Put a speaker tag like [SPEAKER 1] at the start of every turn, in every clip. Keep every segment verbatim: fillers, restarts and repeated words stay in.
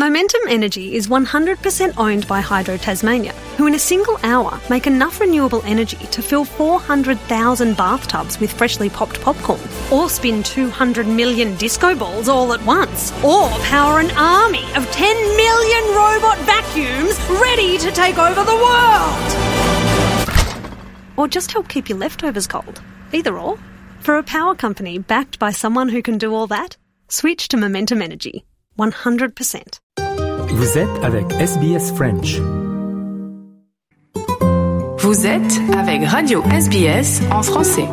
[SPEAKER 1] Momentum Energy is one hundred percent owned by Hydro Tasmania, who in a single hour make enough renewable energy to fill four hundred thousand bathtubs with freshly popped popcorn, or spin two hundred million disco balls all at once, or power an army of ten million robot vacuums ready to take over the world. Or just help keep your leftovers cold. Either or. For a power company backed by someone who can do all that, switch to Momentum Energy. one hundred percent.
[SPEAKER 2] Vous êtes avec S B S French.
[SPEAKER 3] Vous êtes avec Radio S B S en français.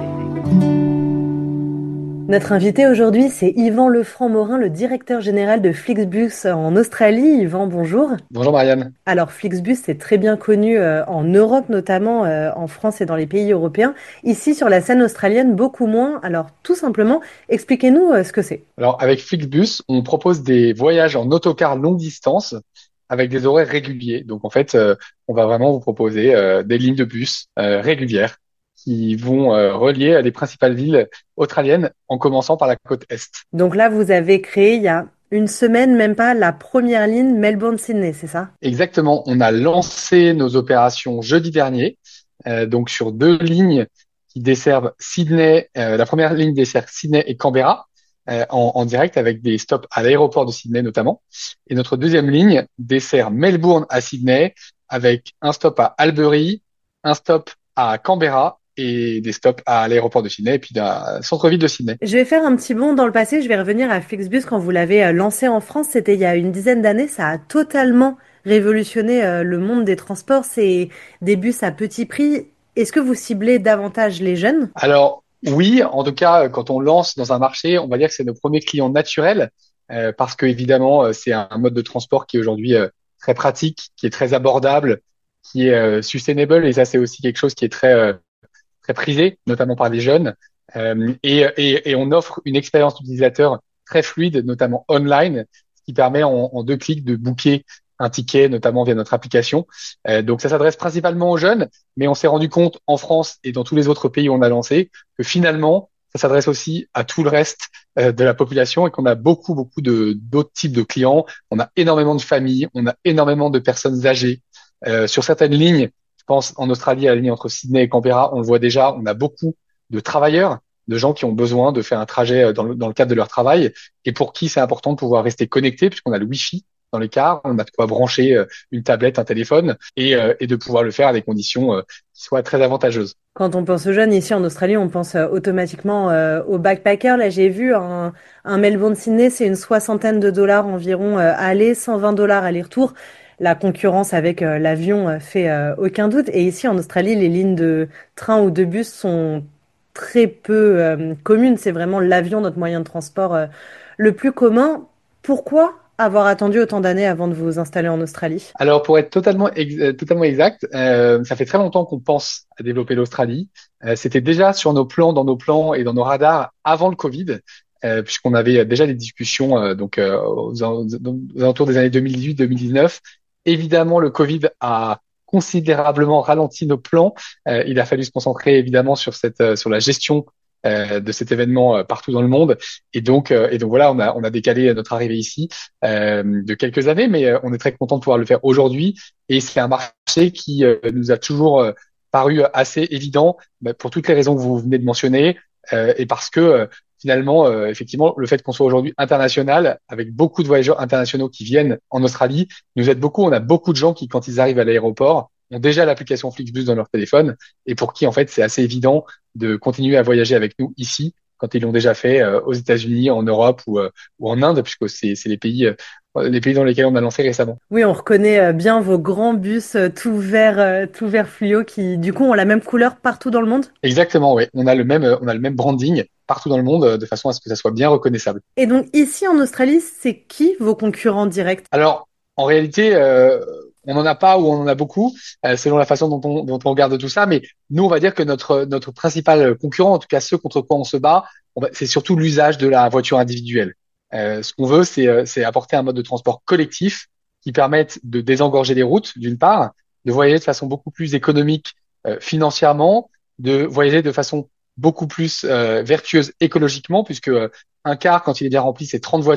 [SPEAKER 4] Notre invité aujourd'hui, c'est Yvan Lefranc-Morin, le directeur général de Flixbus en Australie. Yvan, bonjour.
[SPEAKER 5] Bonjour Marianne.
[SPEAKER 4] Alors Flixbus, c'est très bien connu euh, en Europe, notamment euh, en France et dans les pays européens. Ici, sur la scène australienne, beaucoup moins. Alors tout simplement, expliquez-nous euh, ce que c'est.
[SPEAKER 5] Alors avec Flixbus, on propose des voyages en autocar longue distance avec des horaires réguliers. Donc en fait, euh, on va vraiment vous proposer euh, des lignes de bus euh, régulières qui vont euh, relier à les principales villes australiennes, en commençant par la côte Est.
[SPEAKER 4] Donc là, vous avez créé il y a une semaine, même pas, la première ligne Melbourne-Sydney, c'est ça?
[SPEAKER 5] Exactement. On a lancé nos opérations jeudi dernier, euh, donc sur deux lignes qui desservent Sydney. Euh, la première ligne dessert Sydney et Canberra euh, en, en direct avec des stops à l'aéroport de Sydney notamment. Et notre deuxième ligne dessert Melbourne à Sydney avec un stop à Albury, un stop à Canberra et des stops à l'aéroport de Sydney et puis d'un centre-ville de Sydney.
[SPEAKER 4] Je vais faire un petit bond dans le passé, je vais revenir à Flixbus quand vous l'avez lancé en France, c'était il y a une dizaine d'années, ça a totalement révolutionné le monde des transports, c'est des bus à petit prix. Est-ce que vous ciblez davantage les jeunes?
[SPEAKER 5] Alors oui, en tout cas, quand on lance dans un marché, on va dire que c'est nos premiers clients naturels euh, parce que évidemment, c'est un mode de transport qui est aujourd'hui euh, très pratique, qui est très abordable, qui est euh, sustainable et ça c'est aussi quelque chose qui est très euh, très prisé, notamment par les jeunes, euh, et, et, et on offre une expérience d'utilisateur très fluide, notamment online, ce qui permet en, en deux clics de booker un ticket, notamment via notre application. Euh, donc ça s'adresse principalement aux jeunes, mais on s'est rendu compte en France et dans tous les autres pays où on a lancé que finalement, ça s'adresse aussi à tout le reste euh, de la population et qu'on a beaucoup, beaucoup de d'autres types de clients. On a énormément de familles, on a énormément de personnes âgées. Euh, sur certaines lignes, je pense en Australie, à la ligne entre Sydney et Canberra, on le voit déjà, on a beaucoup de travailleurs, de gens qui ont besoin de faire un trajet dans le, dans le cadre de leur travail et pour qui c'est important de pouvoir rester connecté puisqu'on a le Wi-Fi dans les cars, on a de quoi brancher une tablette, un téléphone et, euh, et de pouvoir le faire à des conditions euh, qui soient très avantageuses.
[SPEAKER 4] Quand on pense aux jeunes ici en Australie, on pense euh, automatiquement euh, aux backpackers. Là, j'ai vu un, un Melbourne-Sydney, c'est une soixantaine de dollars environ euh, aller, cent vingt dollars aller-retour. La concurrence avec euh, l'avion euh, fait euh, aucun doute. Et ici, en Australie, les lignes de train ou de bus sont très peu euh, communes. C'est vraiment l'avion, notre moyen de transport euh, le plus commun. Pourquoi avoir attendu autant d'années avant de vous installer en Australie?
[SPEAKER 5] Alors, pour être totalement ex- totalement exact, euh, ça fait très longtemps qu'on pense à développer l'Australie. Euh, c'était déjà sur nos plans, dans nos plans et dans nos radars avant le Covid. Euh, puisqu'on avait déjà des discussions euh, donc euh, aux, aux alentours des années deux mille dix-huit deux mille dix-neuf. Évidemment, le Covid a considérablement ralenti nos plans. Euh, il a fallu se concentrer évidemment sur cette euh, sur la gestion euh, de cet événement euh, partout dans le monde. Et donc euh, et donc voilà, on a on a décalé notre arrivée ici euh, de quelques années, mais euh, on est très content de pouvoir le faire aujourd'hui. Et c'est un marché qui euh, nous a toujours euh, paru assez évident bah, pour toutes les raisons que vous venez de mentionner euh, et parce que euh, Finalement, euh, effectivement, le fait qu'on soit aujourd'hui international, avec beaucoup de voyageurs internationaux qui viennent en Australie, nous aide beaucoup. On a beaucoup de gens qui, quand ils arrivent à l'aéroport, ont déjà l'application Flixbus dans leur téléphone et pour qui, en fait, c'est assez évident de continuer à voyager avec nous ici quand ils l'ont déjà fait euh, aux États-Unis, en Europe ou, euh, ou en Inde, puisque c'est, c'est les pays, euh, les pays dans lesquels on a lancé récemment.
[SPEAKER 4] Oui, on reconnaît bien vos grands bus tout vert, tout vert fluo qui, du coup, ont la même couleur partout dans le monde.
[SPEAKER 5] Exactement, oui. On a le même, on a le même branding partout dans le monde de façon à ce que ça soit bien reconnaissable.
[SPEAKER 4] Et donc ici en Australie, c'est qui vos concurrents directs?
[SPEAKER 5] Alors, en réalité, euh, on n'en a pas ou on en a beaucoup, euh, selon la façon dont on, dont on regarde tout ça. Mais nous, on va dire que notre, notre principal concurrent, en tout cas ceux contre quoi on se bat, on va, c'est surtout l'usage de la voiture individuelle. Euh, ce qu'on veut, c'est, c'est apporter un mode de transport collectif qui permette de désengorger les routes, d'une part, de voyager de façon beaucoup plus économique euh, financièrement, de voyager de façon beaucoup plus euh, vertueuse écologiquement, puisque euh, un car, quand il est bien rempli, c'est trente voitures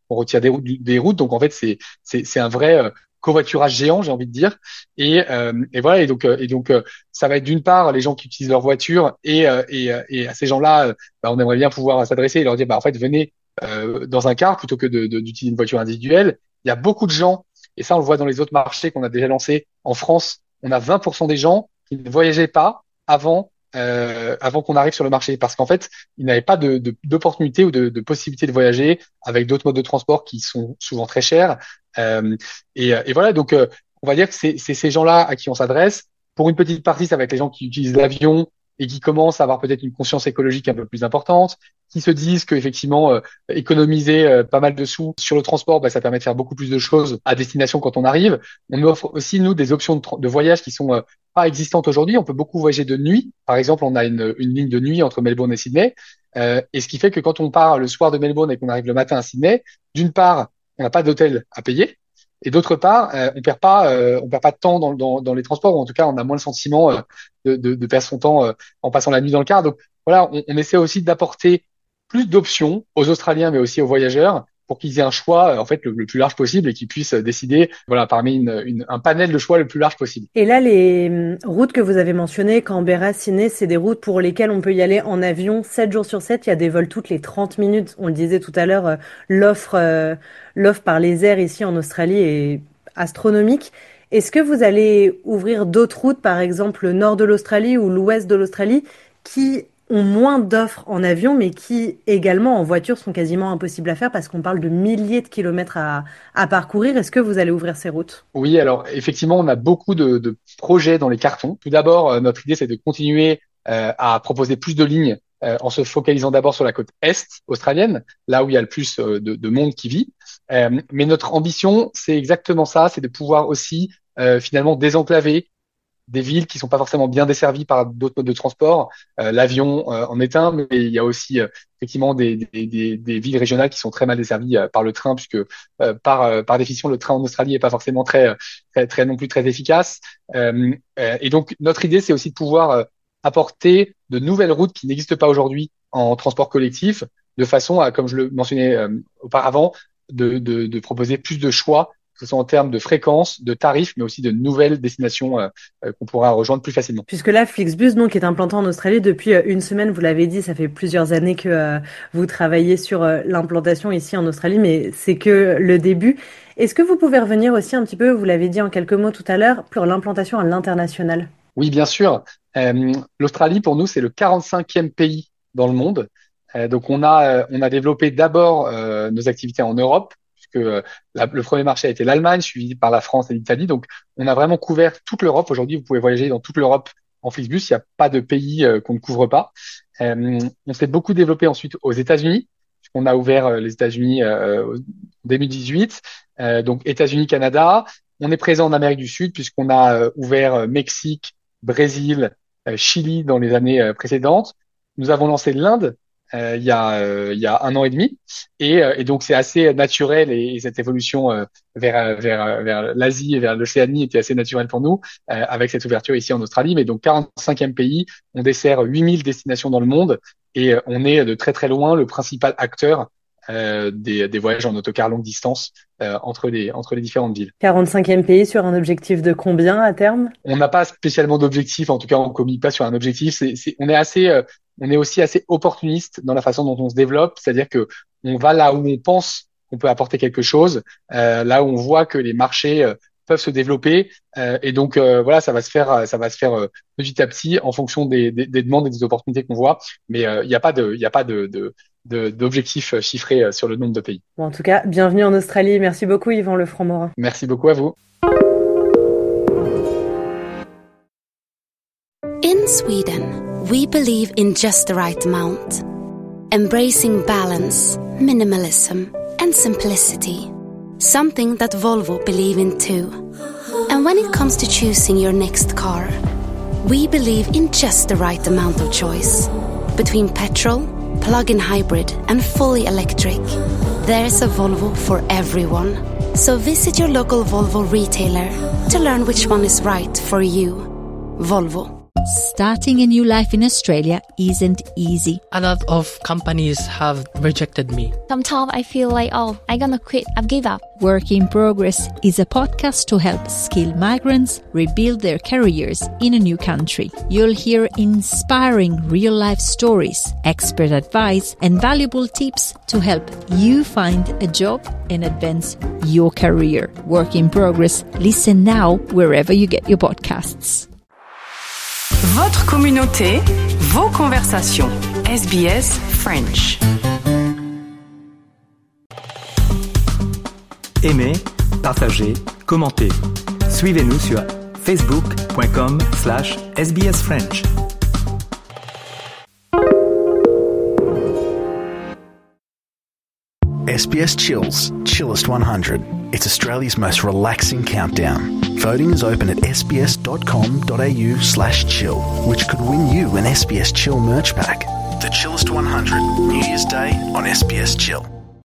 [SPEAKER 5] on retire des, des routes. Donc en fait, c'est c'est c'est un vrai euh, covoiturage géant, j'ai envie de dire. Et euh, et voilà. Et donc euh, et donc euh, ça va être d'une part les gens qui utilisent leur voiture et euh, et et à ces gens-là, euh, bah, on aimerait bien pouvoir s'adresser et leur dire bah en fait venez euh, dans un car plutôt que de, de d'utiliser une voiture individuelle. Il y a beaucoup de gens et ça on le voit dans les autres marchés qu'on a déjà lancés en France. On a vingt pour cent des gens qui ne voyageaient pas avant euh, avant qu'on arrive sur le marché parce qu'en fait ils n'avaient pas de, de d'opportunité ou de, de possibilité de voyager avec d'autres modes de transport qui sont souvent très chers. Euh, et, et voilà, donc euh, on va dire que c'est, c'est ces gens-là à qui on s'adresse. Pour une petite partie, ça va être les gens qui utilisent l'avion et qui commencent à avoir peut-être une conscience écologique un peu plus importante, qui se disent que effectivement euh, économiser euh, pas mal de sous sur le transport, bah, ça permet de faire beaucoup plus de choses à destination quand on arrive. On offre aussi nous des options de, tra- de voyage qui sont euh, pas existantes aujourd'hui. On peut beaucoup voyager de nuit. Par exemple, on a une, une ligne de nuit entre Melbourne et Sydney, euh, et ce qui fait que quand on part le soir de Melbourne et qu'on arrive le matin à Sydney, d'une part, on n'a pas d'hôtel à payer. Et d'autre part, euh, on perd pas, euh, on perd pas de temps dans, dans, dans les transports, ou en tout cas, on a moins le sentiment euh, de, de, de perdre son temps euh, en passant la nuit dans le car. Donc voilà, on, on essaie aussi d'apporter plus d'options aux Australiens, mais aussi aux voyageurs, pour qu'ils aient un choix euh, en fait le, le plus large possible et qu'ils puissent décider, voilà, parmi une, une, un panel de choix le plus large possible.
[SPEAKER 4] Et là, les hum, routes que vous avez mentionnées, Canberra, Sydney, c'est des routes pour lesquelles on peut y aller en avion sept jours sur sept. Il y a des vols toutes les trente minutes. On le disait tout à l'heure, euh, l'offre, euh, l'offre par les airs ici en Australie est astronomique. Est-ce que vous allez ouvrir d'autres routes, par exemple le nord de l'Australie ou l'ouest de l'Australie, qui ont moins d'offres en avion, mais qui également en voiture sont quasiment impossibles à faire parce qu'on parle de milliers de kilomètres à, à parcourir. Est-ce que vous allez ouvrir ces routes?
[SPEAKER 5] Oui, alors effectivement, on a beaucoup de, de projets dans les cartons. Tout d'abord, euh, notre idée, c'est de continuer euh, à proposer plus de lignes euh, en se focalisant d'abord sur la côte est australienne, là où il y a le plus euh, de, de monde qui vit. Euh, mais notre ambition, c'est exactement ça, c'est de pouvoir aussi euh, finalement désenclaver des villes qui sont pas forcément bien desservies par d'autres modes de transport. Euh, l'avion euh, en est un, mais il y a aussi euh, effectivement des, des, des, des villes régionales qui sont très mal desservies euh, par le train, puisque euh, par euh, par définition le train en Australie est pas forcément très très, très non plus très efficace. Euh, euh, et donc notre idée, c'est aussi de pouvoir euh, apporter de nouvelles routes qui n'existent pas aujourd'hui en transport collectif, de façon à, comme je le mentionnais euh, auparavant, de, de, de proposer plus de choix, que ce soit en termes de fréquence, de tarifs, mais aussi de nouvelles destinations euh, euh, qu'on pourra rejoindre plus facilement.
[SPEAKER 4] Puisque là, Flixbus donc est implanté en Australie depuis euh, une semaine, vous l'avez dit, ça fait plusieurs années que euh, vous travaillez sur euh, l'implantation ici en Australie, mais c'est que le début. Est-ce que vous pouvez revenir aussi un petit peu, vous l'avez dit en quelques mots tout à l'heure, pour l'implantation à l'international?
[SPEAKER 5] Oui, bien sûr. Euh, L'Australie, pour nous, c'est le quarante-cinquième pays dans le monde. Euh, donc, on a, on a développé d'abord euh, nos activités en Europe, puisque euh, la, le premier marché a été l'Allemagne, suivi par la France et l'Italie. Donc, on a vraiment couvert toute l'Europe. Aujourd'hui, vous pouvez voyager dans toute l'Europe en Flixbus. Il n'y a pas de pays euh, qu'on ne couvre pas. Euh, on s'est beaucoup développé ensuite aux États-Unis, puisqu'on a ouvert euh, les États-Unis euh, en deux mille dix-huit. Euh, donc, États-Unis, Canada. On est présent en Amérique du Sud, puisqu'on a euh, ouvert euh, Mexique, Brésil, euh, Chili dans les années euh, précédentes. Nous avons lancé l'Inde euh, il y a euh, il y a un an et demi, et, euh, et donc c'est assez naturel, et, et cette évolution euh, vers vers vers l'Asie et vers l'Océanie était assez naturelle pour nous euh, avec cette ouverture ici en Australie. Mais donc quarante-cinquième pays, on dessert huit mille destinations dans le monde, et euh, on est de très très loin le principal acteur Euh, des, des voyages en autocar longue distance euh, entre les entre les différentes villes.
[SPEAKER 4] quarante-cinquième pays sur un objectif de combien à terme?
[SPEAKER 5] On n'a pas spécialement d'objectif, en tout cas on ne communique pas sur un objectif. C'est, c'est, on est assez, euh, on est aussi assez opportuniste dans la façon dont on se développe, c'est-à-dire que on va là où on pense qu'on peut apporter quelque chose, euh, là où on voit que les marchés euh, peuvent se développer, euh, et donc euh, voilà, ça va se faire, ça va se faire euh, petit à petit en fonction des, des, des demandes et des opportunités qu'on voit. Mais il euh, n'y a pas de, il y a pas de, de De, d'objectifs chiffrés sur le nombre de pays.
[SPEAKER 4] Bon, en tout cas, bienvenue en Australie. Merci beaucoup, Yvan Lefranc-Morin.
[SPEAKER 5] Merci beaucoup à vous.
[SPEAKER 6] In Sweden, we believe in just the right amount. Embracing balance, minimalism, and simplicity. Something that Volvo believe in too. And when it comes to choosing your next car, we believe in just the right amount of choice. Between petrol, plug-in hybrid and fully electric. There's a Volvo for everyone. So visit your local Volvo retailer to learn which one is right for you. Volvo.
[SPEAKER 7] Starting a new life in Australia isn't easy.
[SPEAKER 8] A lot of companies have rejected me.
[SPEAKER 9] Sometimes I feel like, oh, I'm gonna quit, I've given up.
[SPEAKER 7] Work in Progress is a podcast to help skilled migrants rebuild their careers in a new country. You'll hear inspiring real-life stories, expert advice, and valuable tips to help you find a job and advance your career. Work in Progress. Listen now wherever you get your podcasts.
[SPEAKER 3] Votre communauté, vos conversations. S B S French.
[SPEAKER 2] Aimez, partagez, commentez. Suivez-nous sur facebook.com slash sbsfrench.
[SPEAKER 10] S B S Chills, Chillest one hundred. It's Australia's most relaxing countdown. Voting is open at sbs.com.au slash chill, which could win you an S B S Chill merch pack. The Chillest one hundred, New Year's Day on S B S Chill.